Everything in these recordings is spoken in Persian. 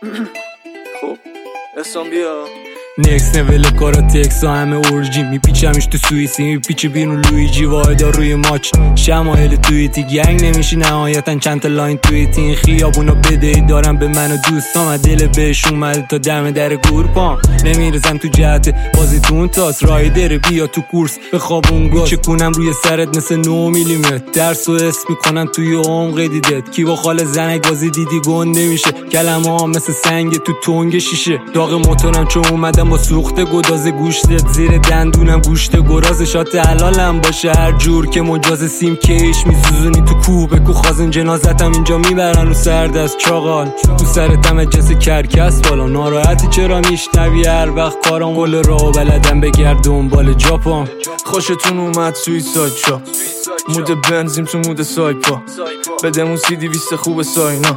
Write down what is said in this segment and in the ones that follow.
خب اسم بیا نیکس نویل کاراتکس ها همه اورجی میپیچمش تو سوئیسی میپیچه بیرون لویجی واحدا روی ماچ شمایل توییتی گنگ نمیشی نهایتا چند تا لاین توییتی این خیابونا بدهی دارم به من و دوستام دل بهش اومده تا دم در گورپام نمیرزم تو جهت بازی تون تاس رایدر بیا تو کورس به خوابون گاز چکونم روی سرت مثل 9 میلیمتر درس و اسم میکنم توی عمق دیدت کی با خال زنک بازی دیدی گنده نمیشه کلمه ها مثل سنگ تو تنگ شیشه داغ موتورم چون اومدم با سوخته گداز گوشتت زیر دندونم گوشت گراز شات حلالم باشه هر جور که مجاز سیم کیش میسوزونی تو کوبه کو خازن جنازتم اینجا میبرن رو سر دست چاقال تو سرتم جس کرکس بالا ناراحتی چرا میشنوی هر وقت کارم قول راه بلدم بگرد دنبال جاپام خوشتون اومد سویساید شا مود بنزیم تو مود سایپا بدمون CD 20 خوب ساینا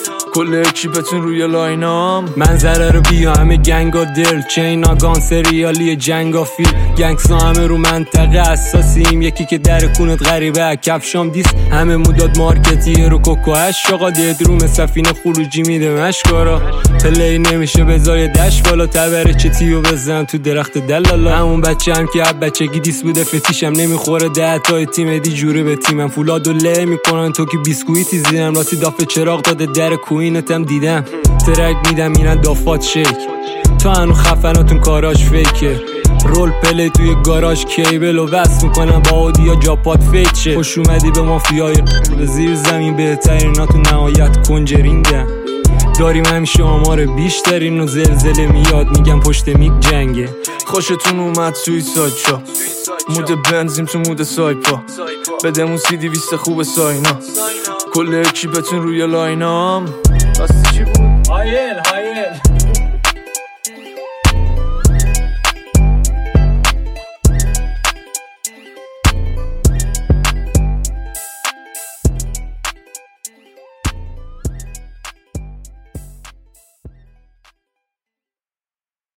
کل اکیپتون روی لاینام منظره رو بیا همه گنگا دل چینا گان سریالی جنگا فیل گنگسا همه رو منطقه اساسیم یکی که در کونت غریبه کفشام دیس همه موداد مارکتیه رو کوکوهش شاقا دید روم سفینه خروجی میده مشکارا پلی نمیشه بزای دش بالا تبره چتیو بزن تو درخت دلالا همون بچه هم که اب بچگی دیس بوده فتیشم نمیخوره 10 تا تیم دی جوره به تیمم فولادو له میکنن تو که بیسکویتی زیرم راتی دافه چراغ داده در کوینتم دیدم ترک میدم اینا دافات شیک تو هنو خفناتون کاراش فیکه رول پلی توی گاراژ کیبل و وصل میکنم با اودیا جاپات فیک شه خوش اومدی به مافیای به زیر زمین بهترینا تو نهایت کنجرینگم داریم همیشه آمار بیشترین و زلزله میاد میگم پشت میک جنگه خوشتون اومد سویساید شا مود بنزیم تو مود سایپا بدمون CD 20 خوب ساینا کل اکیپتون روی لاینام راستی چی بود؟